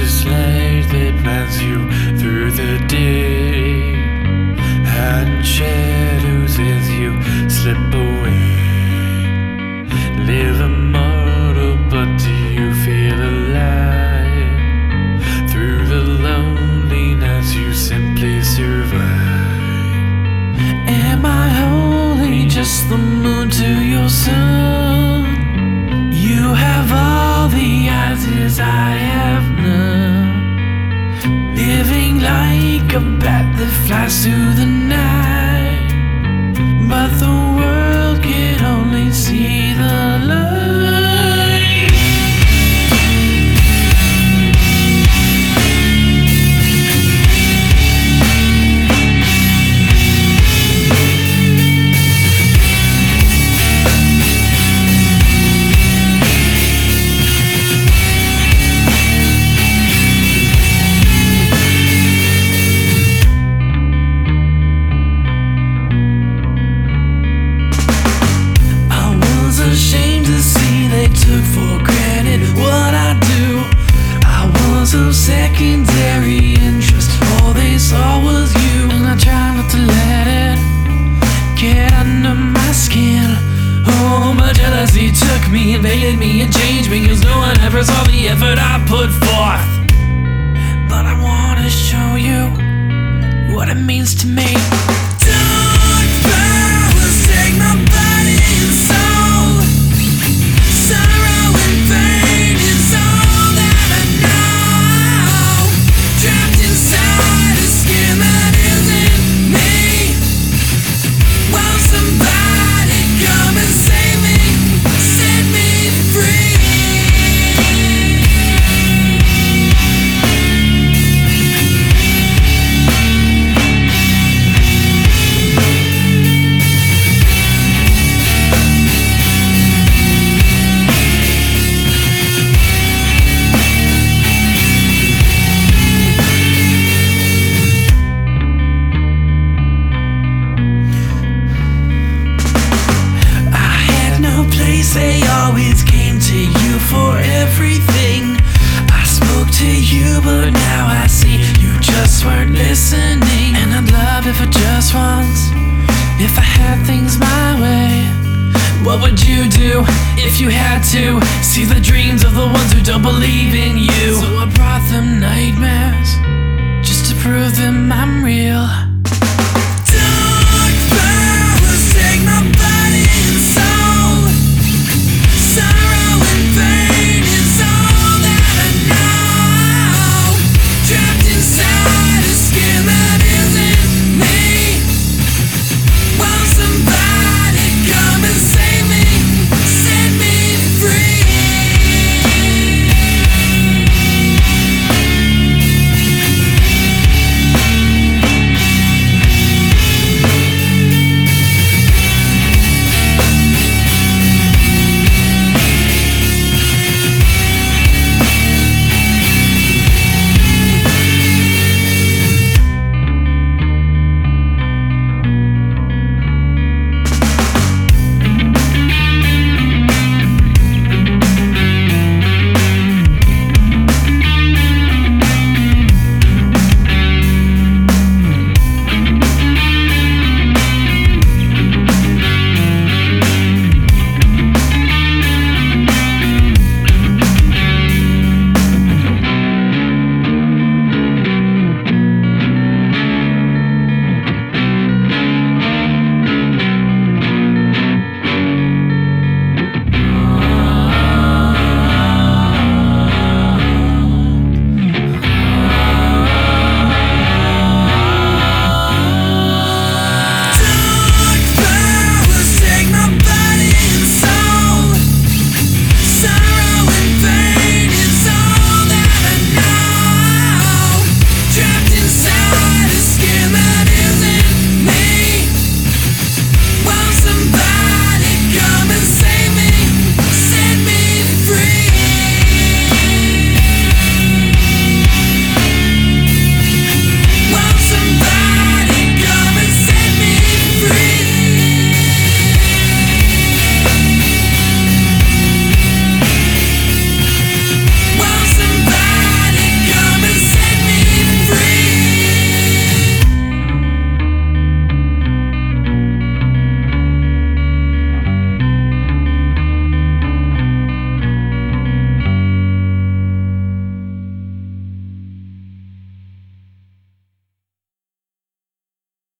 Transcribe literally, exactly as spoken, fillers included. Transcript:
this light that binds you through the day, hiding shadows as you slip away. Live immortal, but do you feel alive? Through the lonely nights you simply survive. Am I only just the moon to your sun? You have all the answers I have none. Living like a bat that flies through the night, but the world can only see the light. Ashamed to see they took for granted what I do. I was of secondary interest, all they saw was you. And I tried not to let it get under my skin. Oh, but jealousy took me, invaded me and changed me, cause no one ever saw the effort I put forth. But I wanna show you what it means to me. Dark powers take my body and soul. Sorrow and pain is all that I know. Trapped inside a skin that isn't me. Won't somebody come and save me, set me free? They always came to you for everything. I spoke to you, but now I see you just weren't listening. And I'd love it for just once, if I had things my way. What would you do if you had to see the dreams of the ones who don't believe in you? So I brought them nightmares, just to prove them I'm real.